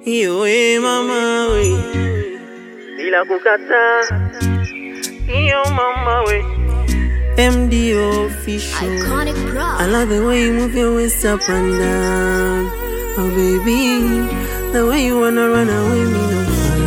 Iyo mama we, bila kukata. Iyo mama we, MD official. Iconic Pro. I love the way you move your waist up and down. Oh baby, the way you wanna run away me no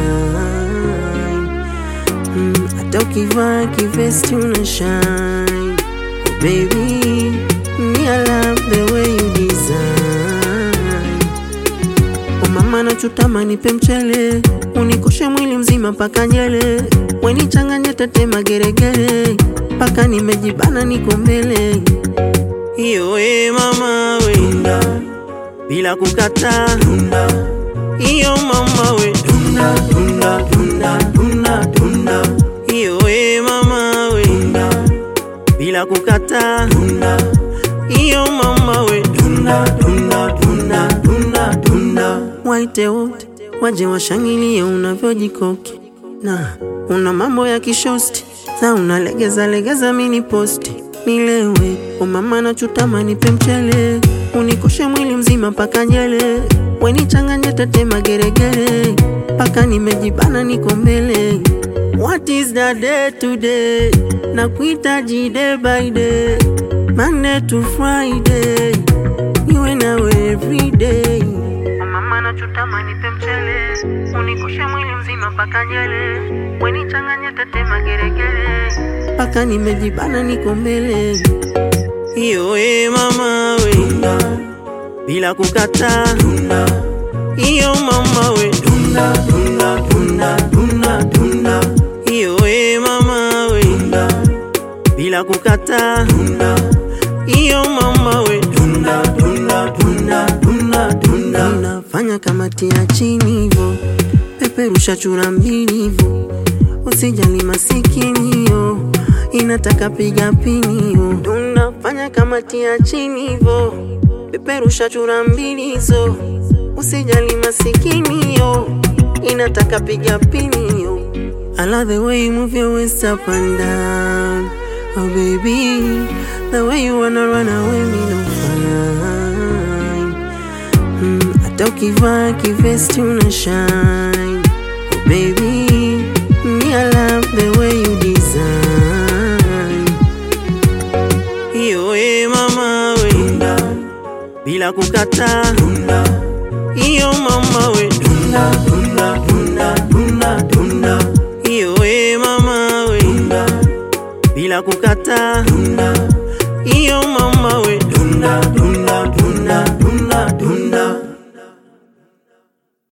fine. Atokiva kivest una shine. Oh baby, me I love the way you design. Oh mama nachutama nipe mchele, unikoshe mwili mzima paka nyele. Weni changanya tete mageregere, paka nimejibana niko mbele. Iyo mama we, bila kukata. Iyo mama we, iyo mama we, bila kukata. Iyo mama we, waite wote waje washangilie unavyojikoki, na una mambo ya kishosti, na unalegeza legeza mini posti. Nilewe, o mama nachutama nipe mchele, unikoshe mwili mzima paka nyele. Weni changanya tete mageregere, paka nimejibana niko mbele. What is the day today? Nakuhitaji day by day, Monday to Friday, niwe nawe every day. O mama nachutama nipe mchele, unikoshe mwili mzima paka nyele. Weni changanya tete mageregere, paka nimejibana niko mbele. Iyo mama we, bila kukata. Iyo mama we, iyo mama we, bila kukata. Iyo mama we, unafanya kama tia chini hivo, peperusha chura mbili hivo. Usijali masikini yo, inataka piga pini yo. Tunafanya kama tia chini hivo, peperusha chura mbili hizo. Usijali masikini yo, inataka piga pini yo. I love the way you move your waist up and down. Oh baby, the way you wanna run away me no fine. Atokiva kivest una shine. Oh baby, me I love the way you design. Iyo mama we, bila kukata. Iyo mama we, iyo mama we, bila kukata. Iyo